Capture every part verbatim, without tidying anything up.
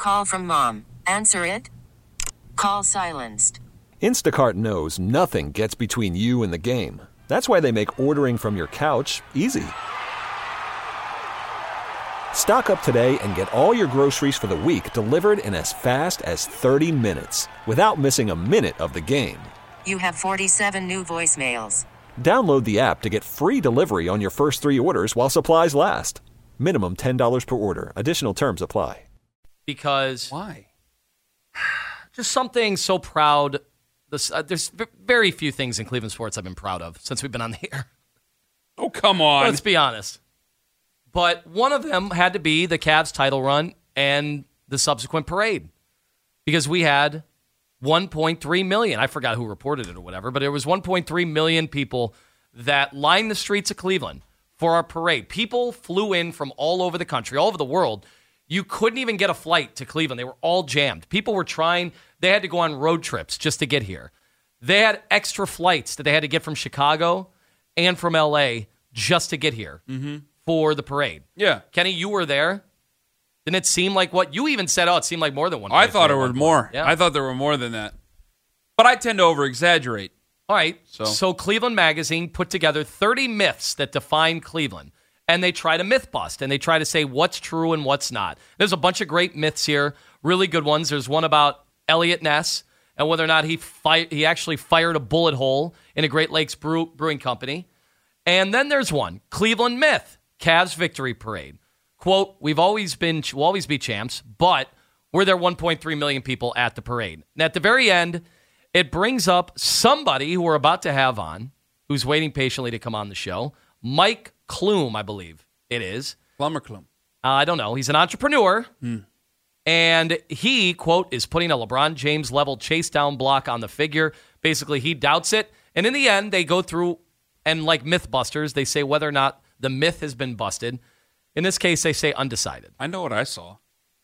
Call from mom. Answer it. Call silenced. Instacart knows nothing gets between you and the game. That's why they make ordering from your couch easy. Stock up today and get all your groceries for the week delivered in as fast as thirty minutes without missing a minute of the game. You have forty-seven new voicemails. Download the app to get free delivery on your first three orders while supplies last. Minimum ten dollars per order. Additional terms apply. Because why? Just something so proud. This, uh, there's v- very few things in Cleveland sports I've been proud of since we've been on the air. Oh, come on. Let's be honest. But one of them had to be the Cavs title run and the subsequent parade. Because we had one point three million. I forgot who reported it or whatever, but there was one point three million people that lined the streets of Cleveland for our parade. People flew in from all over the country, all over the world. You couldn't even get a flight to Cleveland. They were all jammed. People were trying. They had to go on road trips just to get here. They had extra flights that they had to get from Chicago and from L A just to get here mm-hmm. for the parade. Yeah. Kenny, you were there. Didn't it seem like what? You even said, oh, it seemed like more than one. I thought it was more. Yeah. I thought there were more than that. But I tend to over-exaggerate. All right. So. so Cleveland Magazine put together thirty myths that define Cleveland. And they try to myth bust, and they try to say what's true and what's not. There's a bunch of great myths here, really good ones. There's one about Elliot Ness and whether or not he fi- he actually fired a bullet hole in a Great Lakes brew- Brewing Company. And then there's one, Cleveland myth, Cavs victory parade. Quote, we've always been, we'll always be champs, but were there one point three million people at the parade? And at the very end, it brings up somebody who we're about to have on, who's waiting patiently to come on the show, Mike Klum, I believe it is. Plumber Klum. Uh, I don't know. He's an entrepreneur. Hmm. And he, quote, is putting a LeBron James-level chase-down block on the figure. Basically, he doubts it. And in the end, they go through, and like Mythbusters, they say whether or not the myth has been busted. In this case, they say undecided. I know what I saw.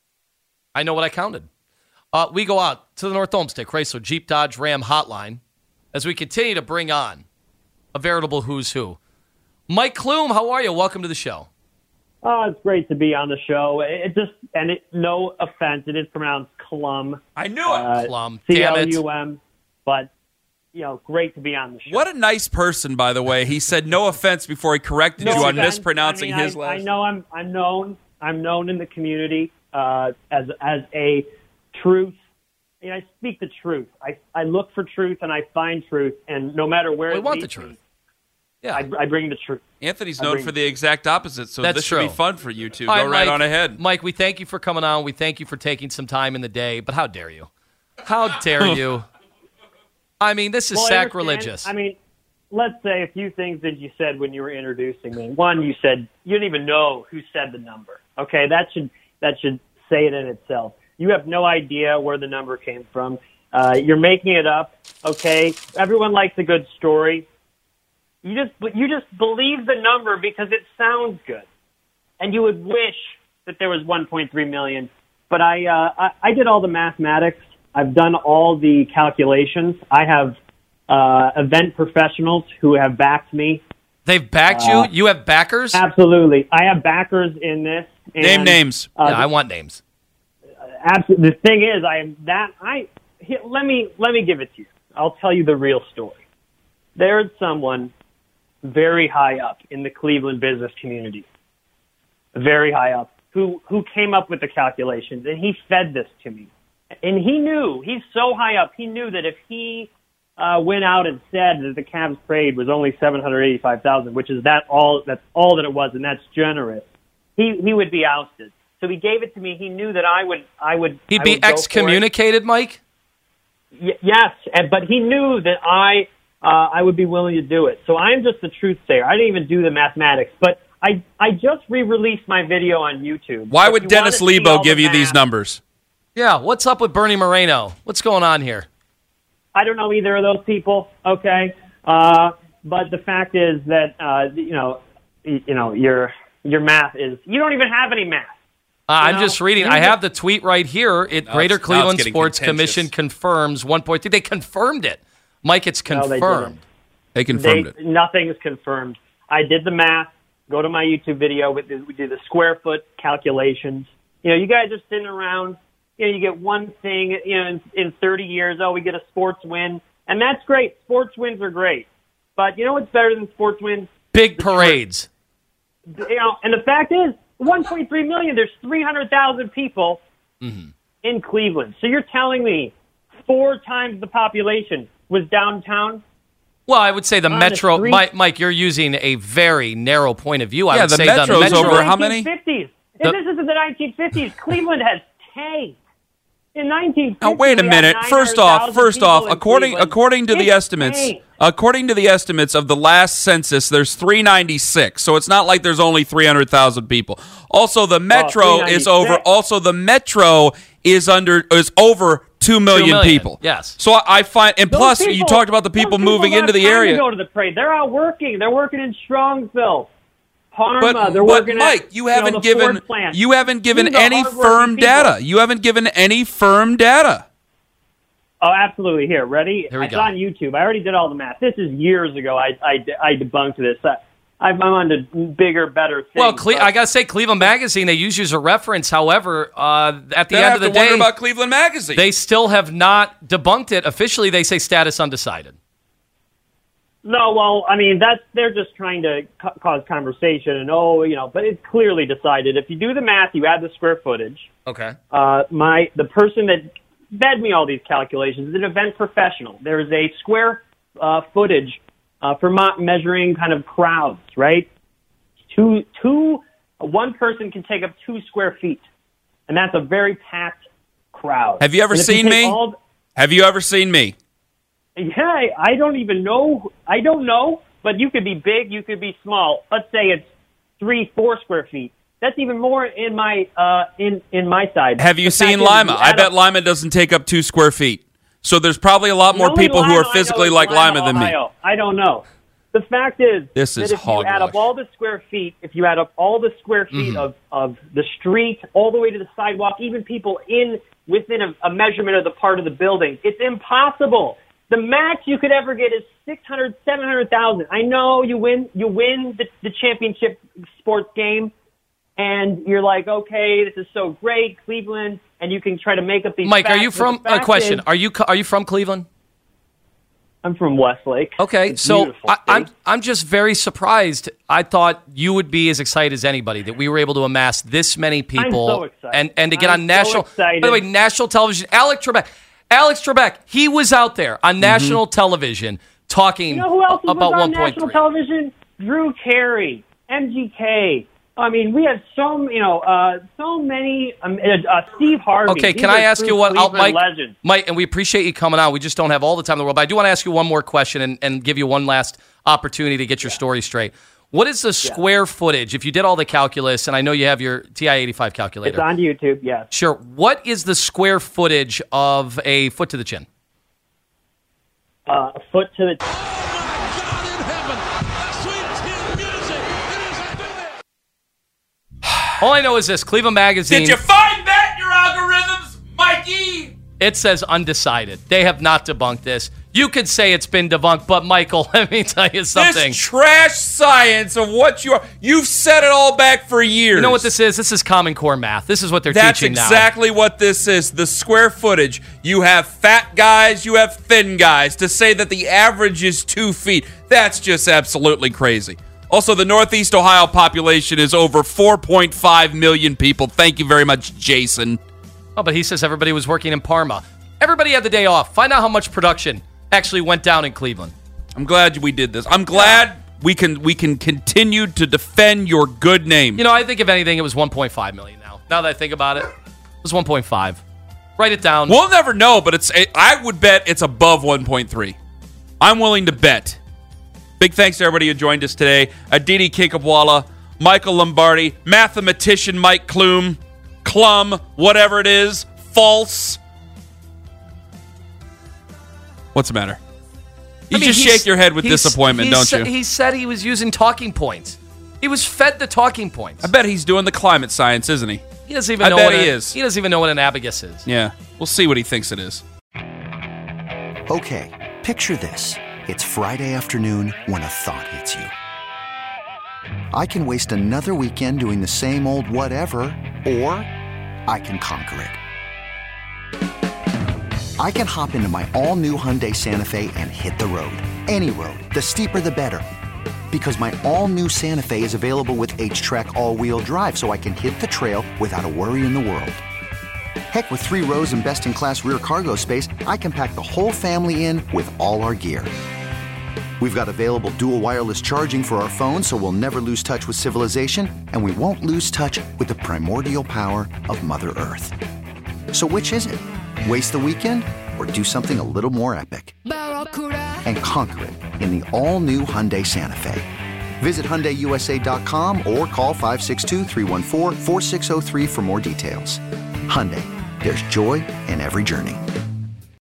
I know what I counted. Uh, we go out to the North Olmsted Chrysler Jeep Dodge Ram hotline as we continue to bring on a veritable who's who. Mike Klum, how are you? Welcome to the show. Oh, it's great to be on the show. It just, and it, no offense, it is pronounced Klum. I knew it. Uh, Klum. C L U M. But, you know, great to be on the show. What a nice person, by the way. He said no offense before he corrected no you on offense. mispronouncing I mean, his I, last I name. know I'm, I'm known. I'm known in the community uh, as as a truth. I mean, I speak the truth. I, I look for truth and I find truth, and no matter where We it want the leads truth. me, Yeah. I, I bring the truth. Anthony's I known bring- for the exact opposite, so That's this should true. be fun for you two. All Go right Mike, on ahead. Mike, we thank you for coming on. We thank you for taking some time in the day, but how dare you? How dare you? I mean, this is Well, I understand. sacrilegious. I mean, let's say a few things that you said when you were introducing me. One, you said you didn't even know who said the number. Okay, that should that should say it in itself. You have no idea where the number came from. Uh, you're making it up. Okay, everyone likes a good story. You just you just believe the number because it sounds good, and you would wish that there was one point three million. But I uh, I, I did all the mathematics. I've done all the calculations. I have uh, event professionals who have backed me. They've backed Uh, you? You have backers? Absolutely. I have backers in this. And, Name names. Uh, yeah, I want names. Absolutely. The thing is, I am that I here, let me let me give it to you. I'll tell you the real story. There's someone very high up in the Cleveland business community, very high up, who who came up with the calculations, and he fed this to me. And he knew, he's so high up, he knew that if he uh, went out and said that the Cavs parade was only seven hundred eighty-five thousand, which is that all that's all that it was, and that's generous, he he would be ousted. So he gave it to me. He knew that I would I would He'd I be would go for it. excommunicated, Mike? Y- yes, and, but he knew that I uh, I would be willing to do it. So I'm just the truth sayer. I didn't even do the mathematics, but I I just re-released my video on YouTube. Why If would you Dennis wanna see Lebo all give the you these math- numbers? Yeah, what's up with Bernie Moreno? What's going on here? I don't know either of those people. Okay, uh, but the fact is that uh, you know y- you know your your math is you don't even have any math. Uh, I'm know, just reading. you I just- have the tweet right here. It Now Greater it's- now it's Cleveland getting Sports contentious. Commission confirms one point three. They confirmed it. Mike, it's No, they confirmed. didn't. They confirmed They, it. Nothing is confirmed. I did the math. Go to my YouTube video. We did, we did the square foot calculations. You know, you guys are sitting around you know, you get one thing, you know, in, in thirty years, oh, we get a sports win. And that's great. Sports wins are great. But you know what's better than sports wins? Big parades. You know, and the fact is, one point three million, there's three hundred thousand people mm-hmm. in Cleveland. So you're telling me four times the population was downtown? Well, I would say the metro, the Mike, Mike, you're using a very narrow point of view. I yeah, would the say metro's the metro over how many? nineteen fifties. If this is in the nineteen fifties, Cleveland has tanked. In nineteen fifty, now wait a minute. First off, first off, according according to the estimates, according to the estimates of the last census, there's three ninety-six. So it's not like there's only three hundred thousand people. Also, the metro oh, is over. Also, the metro is under is over two million, two million people. Yes. So I, I find, and those plus, people, you talked about the people, people moving into the area. To go to the parade. They're out working. They're working in Strongsville. Parma, but, they're but working Mike, at, you haven't you know, given you haven't given any firm data. You haven't given any firm data. Oh, absolutely. Here, ready? Here we it's go. on YouTube. I already did all the math. This is years ago. I I, I debunked this. I, I'm on to bigger, better things. Well, Cle- I gotta say, Cleveland Magazine, they use you as a reference. However, uh, at the Then end I have of the to day, wonder about Cleveland Magazine. they still have not debunked it. Officially, they say status undecided. No, well, I mean, that's they're just trying to ca- cause conversation, and oh, you know, but it's clearly decided. If you do the math, you add the square footage. Okay. Uh, my the person that fed me all these calculations is an event professional. There is a square uh, footage uh, for mo- measuring kind of crowds, right? Two, two, one person can take up two square feet, and that's a very packed crowd. Have you ever seen me? All, Have you ever seen me? Yeah, I don't even know. I don't know, but you could be big, you could be small. Let's say it's three, four square feet. That's even more in my uh, in in my side. Have you seen Lima? I bet Lima doesn't take up two square feet. So there's probably a lot more people who are physically like Lima than me. I don't know. The fact is this is that if you add up all the square feet, if you add up all the square feet mm-hmm. of, of the street, all the way to the sidewalk, even people in within a, a measurement of the part of the building, it's impossible. The max you could ever get is six hundred, seven hundred thousand. I know you win you win the, the championship sports game, and you're like, okay, this is so great, Cleveland, and you can try to make up these Mike, facts, are you from, a question, is, are you are you from Cleveland? I'm from Westlake. Okay, it's so I, I'm I'm just very surprised. I thought you would be as excited as anybody that we were able to amass this many people. I'm so excited. and and to get I'm on national. So excited. By the way, national television. Alex Trebek. Alex Trebek, he was out there on national mm-hmm. television talking you know who else was about on one point three. National television? Drew Carey, M G K. I mean, we have so you know uh, so many. Um, uh, Steve Harvey. Okay, These can I ask you what, I'll, Mike? Legends. Mike, and we appreciate you coming on. We just don't have all the time in the world, but I do want to ask you one more question and, and give you one last opportunity to get your yeah. story straight. What is the square yeah. footage, if you did all the calculus, and I know you have your T I eighty-five calculator. It's on YouTube, yes. Sure. What is the square footage of a foot to the chin? Uh, a foot to the... Oh, my God in heaven! Sweet chin music! It is a do it! All I know is this, Cleveland Magazine... Did you find that in your algorithms, Mikey? It says undecided. They have not debunked this. You could say it's been debunked, but Michael, let me tell you something. This trash science of what you are, you've set it all back for years. You know what this is? This is Common Core math. This is what they're That's teaching now. That's exactly what this is. The square footage. You have fat guys, you have thin guys. To say that the average is two feet, that's just absolutely crazy. Also, the Northeast Ohio population is over four point five million people. Thank you very much, Jason. Oh, but he says everybody was working in Parma. Everybody had the day off. Find out how much production actually went down in Cleveland. I'm glad we did this. I'm glad yeah. we can we can continue to defend your good name. You know, I think if anything, it was one point five million now. Now that I think about it, it was one point five. Write it down. We'll never know, but it's. I would bet it's above one point three. I'm willing to bet. Big thanks to everybody who joined us today. Aditi Kinkabwala, Michael Lombardi, mathematician Mike Klum, Klum, whatever it is, false. What's the matter? You I mean, just shake your head with disappointment, don't sa- you? He said he was using talking points. He was fed the talking points. I bet he's doing the climate science, isn't he? He doesn't even I know bet what he a, is. He doesn't even know what an abacus is. Yeah, we'll see what he thinks it is. Okay, picture this. It's Friday afternoon when a thought hits you. I can waste another weekend doing the same old whatever, or I can conquer it. I can hop into my all-new Hyundai Santa Fe and hit the road. Any road. The steeper, the better. Because my all-new Santa Fe is available with H-Track all-wheel drive, so I can hit the trail without a worry in the world. Heck, with three rows and best-in-class rear cargo space, I can pack the whole family in with all our gear. We've got available dual wireless charging for our phones, so we'll never lose touch with civilization, and we won't lose touch with the primordial power of Mother Earth. So which is it? Waste the weekend or do something a little more epic? And conquer it in the all-new Hyundai Santa Fe. Visit Hyundai U S A dot com or call five six two, three one four, four six zero three for more details. Hyundai, there's joy in every journey.